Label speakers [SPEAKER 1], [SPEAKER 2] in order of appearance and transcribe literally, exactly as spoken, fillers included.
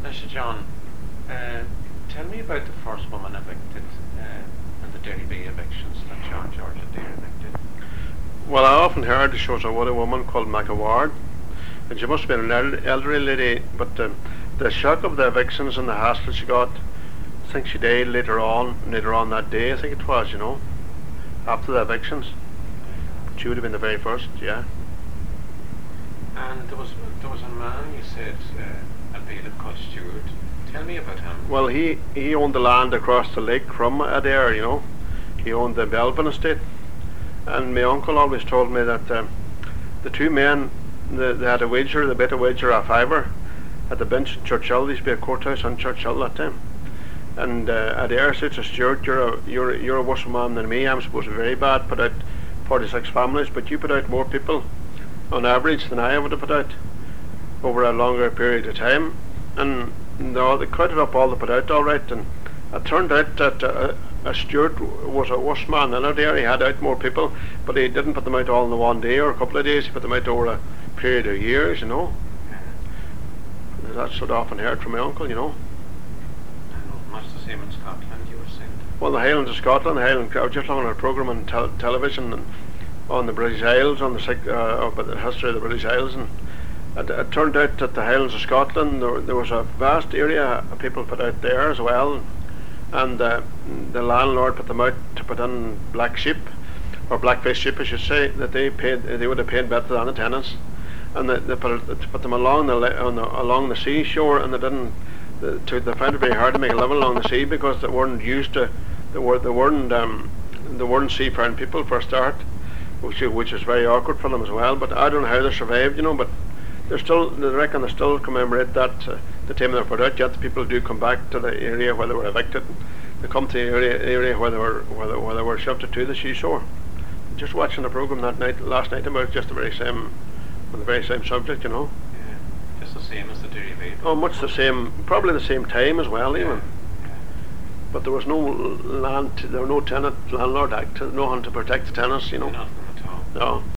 [SPEAKER 1] mister John, uh, tell me about the first woman evicted uh, in the Derrybee evictions that John George Adair evicted.
[SPEAKER 2] Well, I often heard there was a what a woman called McAward, and she must have been an el- elderly lady, but um, the shock of the evictions and the hassle she got, I think she died later on, later on that day, I think it was, you know, after the evictions. She would have been the very first, yeah.
[SPEAKER 1] And there was there was a man you said, uh, a bailiff called Stewart. Tell me about him.
[SPEAKER 2] Well, he, he owned the land across the lake from Adair, you know. He owned the Belvin estate. And my uncle always told me that um, the two men, they, they had a wager, they bet a wager a fiver at the bench in Churchill. There used to be a courthouse on Churchill that time. And uh, Adair said to Stewart, you're a, you're, you're a worse man than me. I'm supposed to be very bad, put out forty-six families, but you put out more people on average than I would have put out over a longer period of time. And no, they counted up all they put out all right, and it turned out that uh, uh, Stewart was a worse man than Adair. He had out more people, but he didn't put them out all in the one day or a couple of days. He put them out over a period of years, you know. That's what I often heard from my uncle, you know.
[SPEAKER 1] And much the same in Scotland, you were saying.
[SPEAKER 2] Well, the Highlands of Scotland, the Highland, I was just looking at a programme on tel- television and on the British Isles, on the uh, about the history of the British Isles, and it, it turned out that the Highlands of Scotland, there, there was a vast area of people put out there as well, and uh, the landlord put them out to put in black sheep, or black-faced sheep I should say, that they paid, they would have paid better than the tenants, and they, they put, it, put them along the, on the along the seashore, and they didn't, they, to, they found it very hard to make a living along the sea because they weren't used to, they, were, they weren't um, they weren't seafaring people for a start, which which is very awkward for them as well. But I don't know how they survived, you know. But they're still, they reckon they still commemorate that uh, the time they were put out. Yet the people do come back to the area where they were evicted. They come to the area, area where they were where they, where they were shifted to the seashore. Just watching the program that night, last night, about just the very same, on the very same subject, you know.
[SPEAKER 1] Yeah, just the same as the Derrybee.
[SPEAKER 2] Oh, much the same, probably the same time as well, even.
[SPEAKER 1] Yeah.
[SPEAKER 2] But there was no land, there were no tenant landlord act, no one to protect the tenants, you know.
[SPEAKER 1] Nothing at all.
[SPEAKER 2] No.